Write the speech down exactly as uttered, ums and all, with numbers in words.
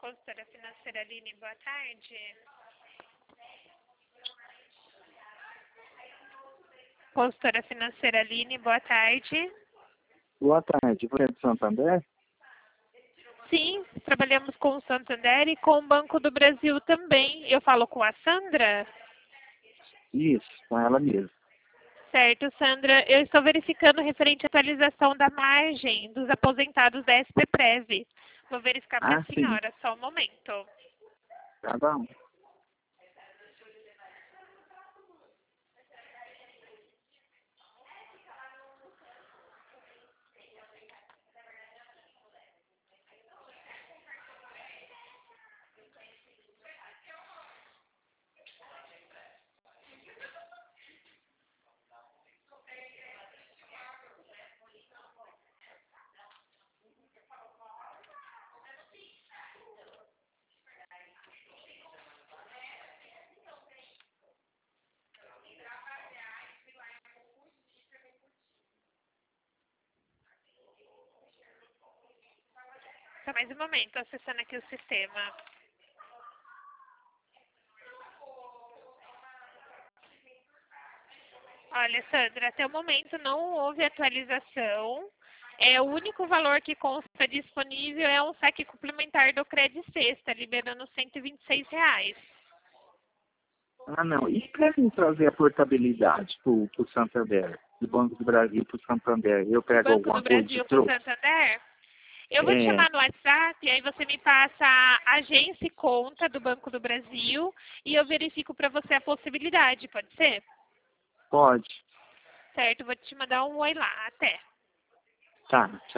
Consultora financeira Aline, boa tarde. Consultora financeira Aline, boa tarde. Boa tarde, você é de Santander? Sim, trabalhamos com o Santander e com o Banco do Brasil também. Eu falo com a Sandra? Isso, com ela mesmo. Certo, Sandra. Eu estou verificando referente à atualização da margem dos aposentados da S P Prev. Vou verificar para Ah, a sim. senhora, só um momento. Tá bom. Só mais um momento, acessando aqui o sistema. Olha, Sandra, até o momento não houve atualização. É, o único valor que consta disponível é um saque complementar do Credit Sexta, liberando cento e vinte e seis reais. Ah, não. E para mim trazer a portabilidade para o Santander, do Banco do Brasil para o Santander, eu pego Banco alguma do coisa de Brasil para o troco? Santander? Eu vou te É, chamar no WhatsApp, e aí você me passa a agência e conta do Banco do Brasil e eu verifico para você a possibilidade, pode ser? pode. Certo, vou te mandar um oi lá. Até. Tá, tchau.